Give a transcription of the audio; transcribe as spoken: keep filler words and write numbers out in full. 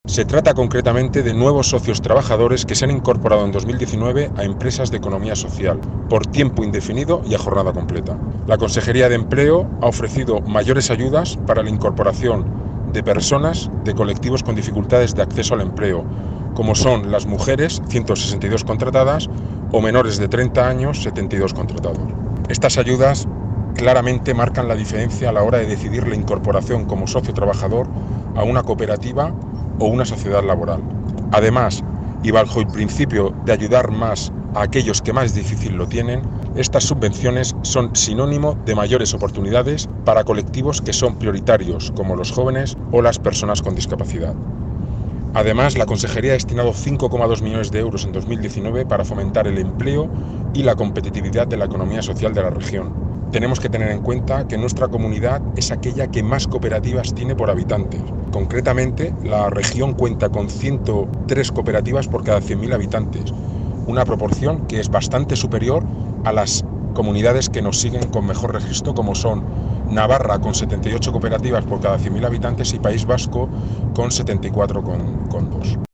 Se trata concretamente de nuevos socios trabajadores que se han incorporado en dos mil diecinueve a empresas de economía social, por tiempo indefinido y a jornada completa. La Consejería de Empleo ha ofrecido mayores ayudas para la incorporación de personas de colectivos con dificultades de acceso al empleo, como son las mujeres, ciento sesenta y dos contratadas, o menores de treinta años, setenta y dos contratados. Estas ayudas claramente marcan la diferencia a la hora de decidir la incorporación como socio trabajador a una cooperativa o una sociedad laboral. Además, y bajo el principio de ayudar más a aquellos que más difícil lo tienen, estas subvenciones son sinónimo de mayores oportunidades para colectivos que son prioritarios, como los jóvenes o las personas con discapacidad. Además, la Consejería ha destinado cinco coma dos millones de euros en dos mil diecinueve para fomentar el empleo y la competitividad de la economía social de la región. Tenemos que tener en cuenta que nuestra comunidad es aquella que más cooperativas tiene por habitantes. Concretamente, la región cuenta con ciento tres cooperativas por cada cien mil habitantes, una proporción que es bastante superior a las comunidades que nos siguen con mejor registro, como son Navarra con setenta y ocho cooperativas por cada cien mil habitantes y País Vasco con setenta y cuatro coma dos.